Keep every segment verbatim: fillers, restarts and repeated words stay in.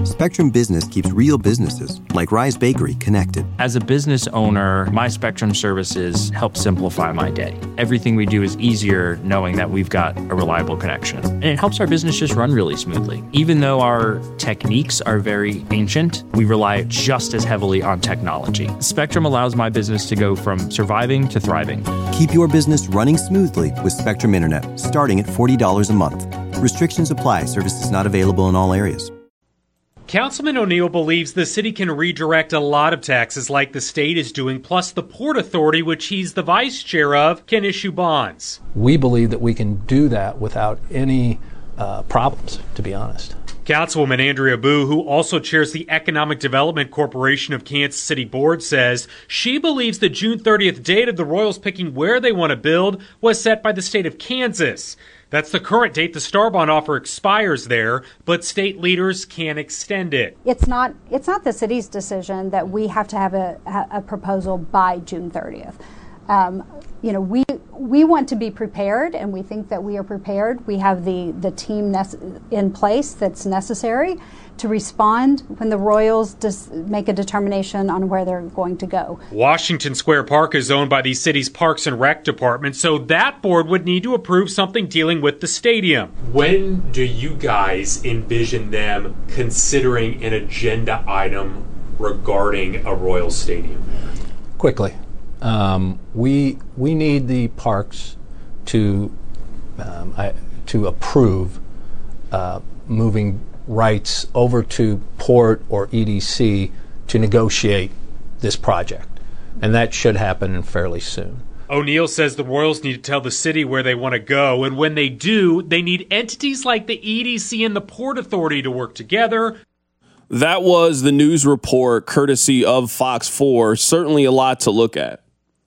Spectrum Business keeps real businesses, like Rise Bakery, connected. As a business owner, my Spectrum services help simplify my day. Everything we do is easier knowing that we've got a reliable connection. And it helps our business just run really smoothly. Even though our techniques are very ancient, we rely just as heavily on technology. Spectrum allows my business to go from surviving to thriving. Keep your business running smoothly with Spectrum Internet, starting at forty dollars a month. Restrictions apply. Services not available in all areas. Councilman O'Neill believes the city can redirect a lot of taxes like the state is doing, plus the Port Authority, which he's the vice chair of, can issue bonds. We believe that we can do that without any uh, problems, to be honest. Councilwoman Andrea Boo, who also chairs the Economic Development Corporation of Kansas City Board, says she believes the June thirtieth date of the Royals picking where they want to build was set by the state of Kansas. That's the current date the Star Bond offer expires there, but state leaders can extend it. It's not it's not the city's decision that we have to have a, a proposal by June thirtieth. Um, you know, we we want to be prepared, and we think that we are prepared. We have the, the team nece- in place that's necessary to respond when the Royals dis- make a determination on where they're going to go. Washington Square Park is owned by the city's Parks and Rec Department, so that board would need to approve something dealing with the stadium. When do you guys envision them considering an agenda item regarding a Royals stadium? Quickly. Um, we we need the parks to um, I, to approve uh, moving rights over to Port or E D C to negotiate this project, and that should happen fairly soon. O'Neill says the Royals need to tell the city where they want to go, and when they do, they need entities like the E D C and the Port Authority to work together. That was the news report courtesy of Fox four. Certainly a lot to look at.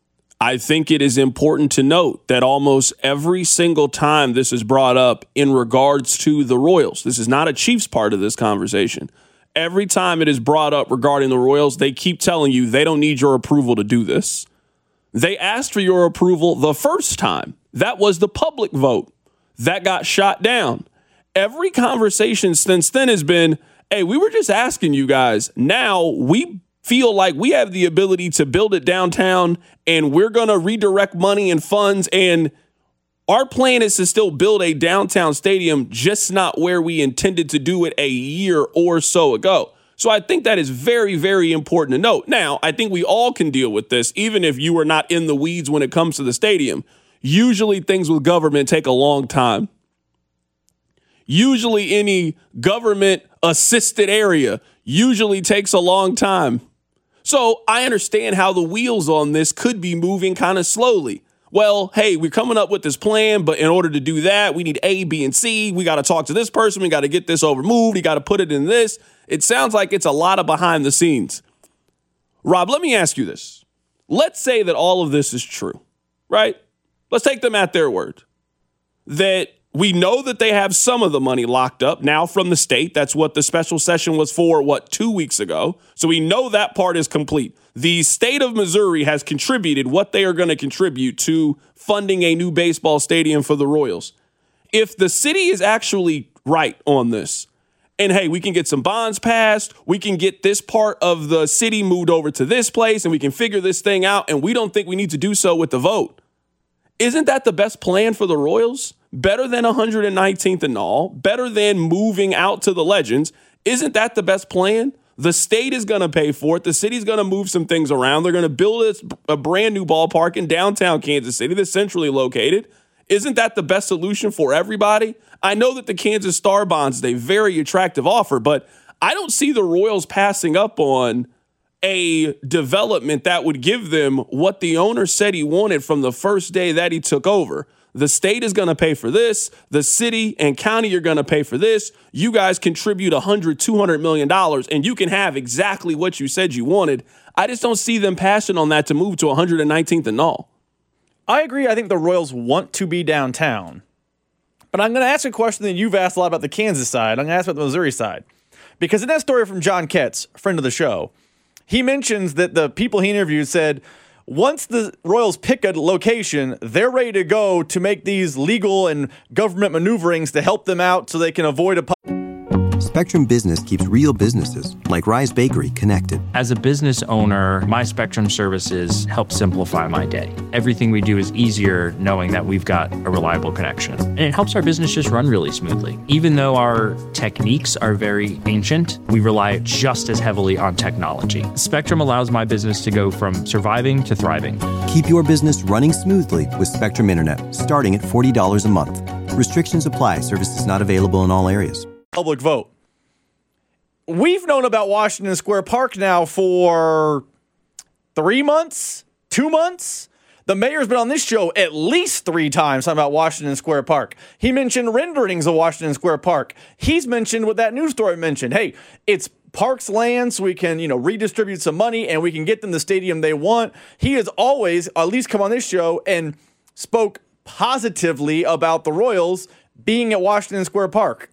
I think it is important to note that almost every single time this is brought up in regards to the Royals, this is not a Chiefs part of this conversation. Every time it is brought up regarding the Royals, they keep telling you they don't need your approval to do this. They asked for your approval the first time. That was the public vote. That got shot down. Every conversation since then has been, hey, we were just asking you guys. Now we feel like we have the ability to build it downtown, and we're going to redirect money and funds, and our plan is to still build a downtown stadium, just not where we intended to do it a year or so ago. So I think that is very, very important to note. Now, I think we all can deal with this, even if you are not in the weeds when it comes to the stadium. Usually things with government take a long time. Usually any government assisted area usually takes a long time. So I understand how the wheels on this could be moving kind of slowly. Well, hey, we're coming up with this plan, but in order to do that, we need A, B, and C. We got to talk to this person. We got to get this over moved. We got to put it in this. It sounds like it's a lot of behind the scenes. Rob, let me ask you this. Let's say that all of this is true, right? Let's take them at their word. That we know that they have some of the money locked up now from the state. That's what the special session was for, what, two weeks ago. So we know that part is complete. The state of Missouri has contributed what they are going to contribute to funding a new baseball stadium for the Royals. If the city is actually right on this, and hey, we can get some bonds passed, we can get this part of the city moved over to this place, and we can figure this thing out, and we don't think we need to do so with the vote. Isn't that the best plan for the Royals? Better than one hundred nineteenth and all, better than moving out to the Legends. Isn't that the best plan? The state is going to pay for it. The city's going to move some things around. They're going to build a brand new ballpark in downtown Kansas City that's centrally located. Isn't that the best solution for everybody? I know that the Kansas Star Bonds is a very attractive offer, but I don't see the Royals passing up on a development that would give them what the owner said he wanted from the first day that he took over. The state is going to pay for this. The city and county are going to pay for this. You guys contribute one hundred, two hundred million dollars, and you can have exactly what you said you wanted. I just don't see them passing on that to move to one hundred nineteenth and all. I agree. I think the Royals want to be downtown. But I'm going to ask a question that you've asked a lot about the Kansas side. I'm going to ask about the Missouri side. Because in that story from John Ketz, friend of the show, he mentions that the people he interviewed said, once the Royals pick a location, they're ready to go to make these legal and government maneuverings to help them out so they can avoid a... Spectrum Business keeps real businesses, like Rise Bakery, connected. As a business owner, my Spectrum services help simplify my day. Everything we do is easier knowing that we've got a reliable connection. And it helps our business just run really smoothly. Even though our techniques are very ancient, we rely just as heavily on technology. Spectrum allows my business to go from surviving to thriving. Keep your business running smoothly with Spectrum Internet, starting at forty dollars a month. Restrictions apply. Services not available in all areas. Public vote. We've known about Washington Square Park now for three months, two months. The mayor's been on this show at least three times talking about Washington Square Park. He mentioned renderings of Washington Square Park. He's mentioned what that news story mentioned. Hey, it's Parks land so we can, you know, redistribute some money and we can get them the stadium they want. He has always at least come on this show and spoke positively about the Royals being at Washington Square Park.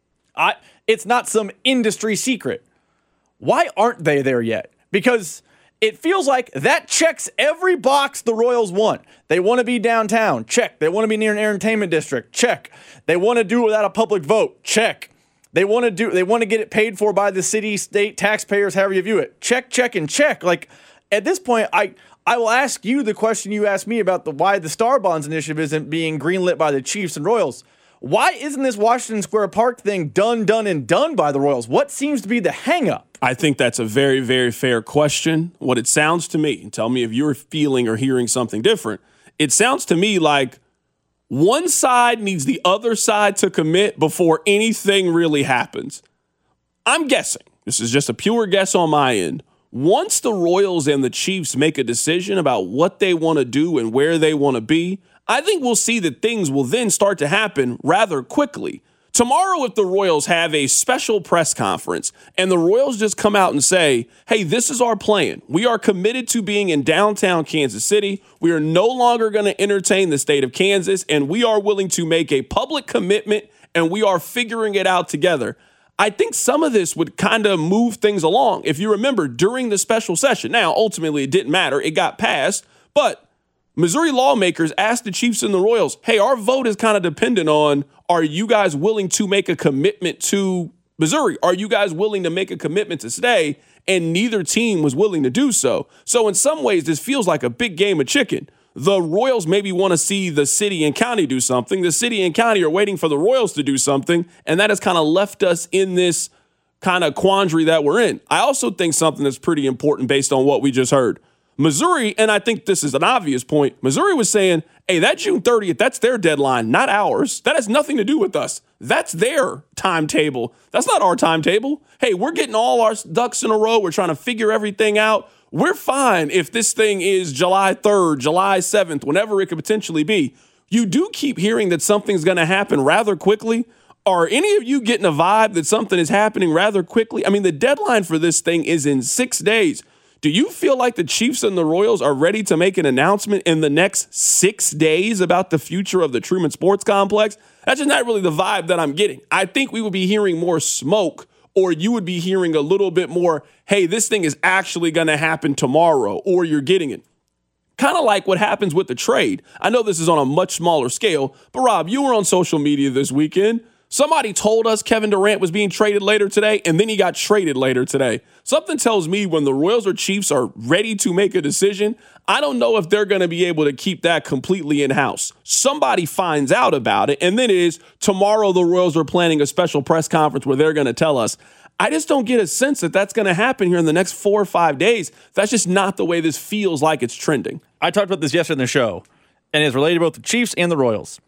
I, it's not some industry secret. Why aren't they there yet? Because it feels like that checks every box the Royals want. They want to be downtown. Check. They want to be near an entertainment district. Check. They want to do it without a public vote. Check. They want to do. They want to get it paid for by the city, state, taxpayers, however you view it. Check, check, and check. Like at this point, I I will ask you the question you asked me about the why the Star Bonds initiative isn't being greenlit by the Chiefs and Royals. Why isn't this Washington Square Park thing done, done, and done by the Royals? What seems to be the hang-up? I think that's a very, very fair question. What it sounds to me, and tell me if you're feeling or hearing something different, it sounds to me like one side needs the other side to commit before anything really happens. I'm guessing, this is just a pure guess on my end, once the Royals and the Chiefs make a decision about what they want to do and where they want to be, I think we'll see that things will then start to happen rather quickly. Tomorrow, if the Royals have a special press conference and the Royals just come out and say, hey, this is our plan. We are committed to being in downtown Kansas City. We are no longer going to entertain the state of Kansas, and we are willing to make a public commitment, and we are figuring it out together. I think some of this would kind of move things along. If you remember, during the special session, now, ultimately, it didn't matter. It got passed, but Missouri lawmakers asked the Chiefs and the Royals, hey, our vote is kind of dependent on, are you guys willing to make a commitment to Missouri? Are you guys willing to make a commitment to stay? And neither team was willing to do so. So in some ways, this feels like a big game of chicken. The Royals maybe want to see the city and county do something. The city and county are waiting for the Royals to do something. And that has kind of left us in this kind of quandary that we're in. I also think something that's pretty important based on what we just heard. Missouri, and I think this is an obvious point, Missouri was saying, hey, that June thirtieth, that's their deadline, not ours. That has nothing to do with us. That's their timetable. That's not our timetable. Hey, we're getting all our ducks in a row. We're trying to figure everything out. We're fine if this thing is July third, July seventh, whenever it could potentially be. You do keep hearing that something's going to happen rather quickly. Are any of you getting a vibe that something is happening rather quickly? I mean, the deadline for this thing is in six days. Do you feel like the Chiefs and the Royals are ready to make an announcement in the next six days about the future of the Truman Sports Complex? That's just not really the vibe that I'm getting. I think we would be hearing more smoke, or you would be hearing a little bit more, hey, this thing is actually going to happen tomorrow, or you're getting it. Kind of like what happens with the trade. I know this is on a much smaller scale, but Rob, you were on social media this weekend. Somebody told us Kevin Durant was being traded later today, and then he got traded later today. Something tells me when the Royals or Chiefs are ready to make a decision, I don't know if they're going to be able to keep that completely in-house. Somebody finds out about it, and then it is tomorrow the Royals are planning a special press conference where they're going to tell us. I just don't get a sense that that's going to happen here in the next four or five days. That's just not the way this feels like it's trending. I talked about this yesterday in the show, and it's related to both the Chiefs and the Royals.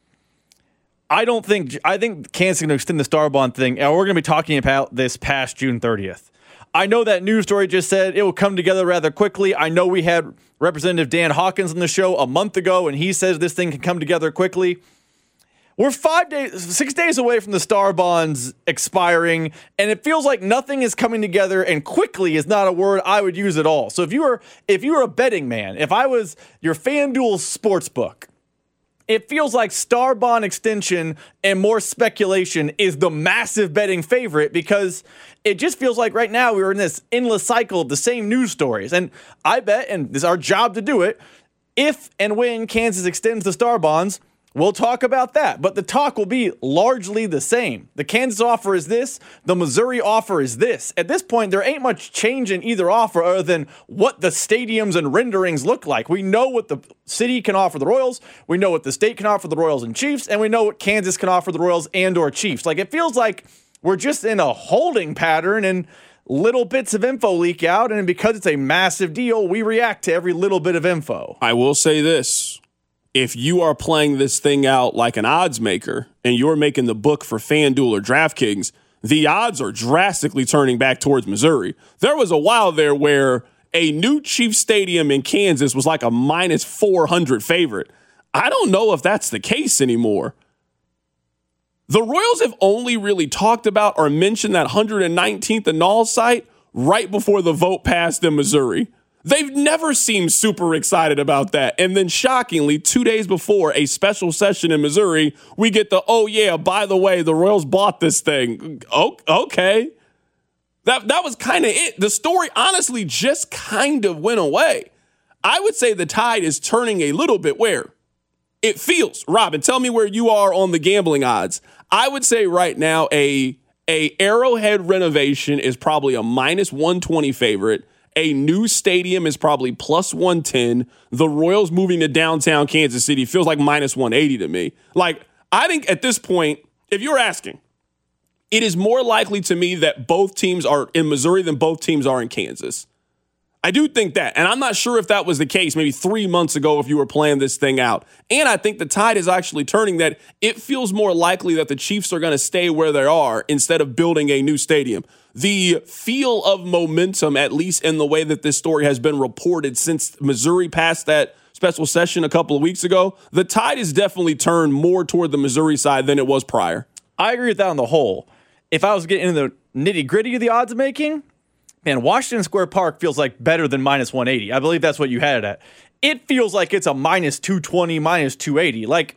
I don't think I think Kansas is going to extend the Star Bond thing, and we're going to be talking about this past June thirtieth. I know that news story just said it will come together rather quickly. I know we had Representative Dan Hawkins on the show a month ago, and he says this thing can come together quickly. We're five days, six days away from the Star Bonds expiring, and it feels like nothing is coming together, and quickly is not a word I would use at all. So if you were if you were a betting man, if I was your FanDuel sportsbook, it feels like Star Bond extension and more speculation is the massive betting favorite, because it just feels like right now we're in this endless cycle of the same news stories. And I bet, and this is our job to do it, if and when Kansas extends the Star Bonds, We'll talk about that, but the talk will be largely the same. The Kansas offer is this, the Missouri offer is this. At this point, there ain't much change in either offer other than what the stadiums and renderings look like. We know what the city can offer the Royals, we know what the state can offer the Royals and Chiefs, and we know what Kansas can offer the Royals and or Chiefs. Like, it feels like we're just in a holding pattern and little bits of info leak out, and because it's a massive deal, we react to every little bit of info. I will say this. If you are playing this thing out like an odds maker and you're making the book for FanDuel or DraftKings, the odds are drastically turning back towards Missouri. There was a while there where a new Chiefs Stadium in Kansas was like a minus four hundred favorite. I don't know if that's the case anymore. The Royals have only really talked about or mentioned that one hundred nineteenth and All site right before the vote passed in Missouri. They've never seemed super excited about that. And then shockingly, two days before a special session in Missouri, we get the, oh yeah, by the way, the Royals bought this thing. Oh, okay. That, that was kind of it. The story honestly just kind of went away. I would say the tide is turning a little bit where it feels. Robin, tell me where you are on the gambling odds. I would say right now a, a Arrowhead renovation is probably a minus one twenty favorite. A new stadium is probably plus one ten. The Royals moving to downtown Kansas City feels like minus one eighty to me. Like, I think at this point, if you're asking, it is more likely to me that both teams are in Missouri than both teams are in Kansas. I do think that. And I'm not sure if that was the case maybe three months ago if you were playing this thing out. And I think the tide is actually turning that it feels more likely that the Chiefs are going to stay where they are instead of building a new stadium. The feel of momentum, at least in the way that this story has been reported since Missouri passed that special session a couple of weeks ago, the tide has definitely turned more toward the Missouri side than it was prior. I agree with that on the whole. If I was getting into the nitty-gritty of the odds making, man, Washington Square Park feels like better than minus one eighty. I believe that's what you had it at. It feels like it's a minus two twenty, minus two eighty. Like,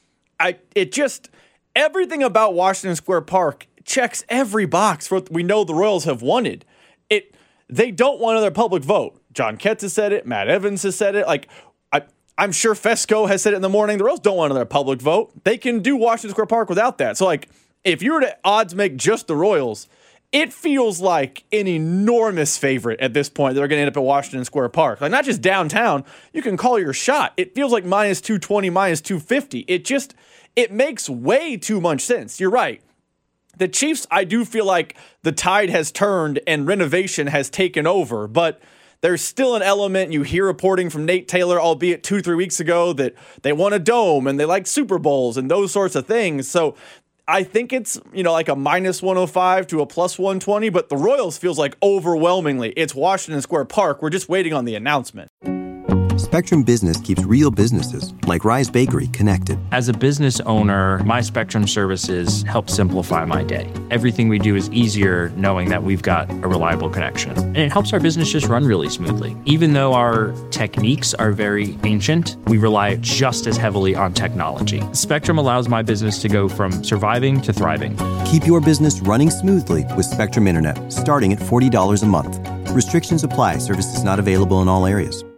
I, it just, everything about Washington Square Park checks every box for what we know the Royals have wanted. It, they don't want another public vote. John Ketz has said it. Matt Evans has said it. Like, I, I'm sure Fesco has said it in the morning. The Royals don't want another public vote. They can do Washington Square Park without that. So, like, if you were to odds make just the Royals, it feels like an enormous favorite at this point. They're going to end up at Washington Square Park. Like, not just downtown. You can call your shot. It feels like minus two twenty, minus two fifty. It just, it makes way too much sense. You're right. The Chiefs, I do feel like the tide has turned and renovation has taken over, but there's still an element. You hear reporting from Nate Taylor, albeit two, three weeks ago, that they want a dome and they like Super Bowls and those sorts of things. So I think it's, you know, like a minus one oh five to a plus one twenty, but the Royals feels like overwhelmingly it's Washington Square Park. We're just waiting on the announcement. Spectrum Business keeps real businesses, like Rise Bakery, connected. As a business owner, my Spectrum services help simplify my day. Everything we do is easier knowing that we've got a reliable connection. And it helps our business just run really smoothly. Even though our techniques are very ancient, we rely just as heavily on technology. Spectrum allows my business to go from surviving to thriving. Keep your business running smoothly with Spectrum Internet, starting at forty dollars a month. Restrictions apply. Services not available in all areas.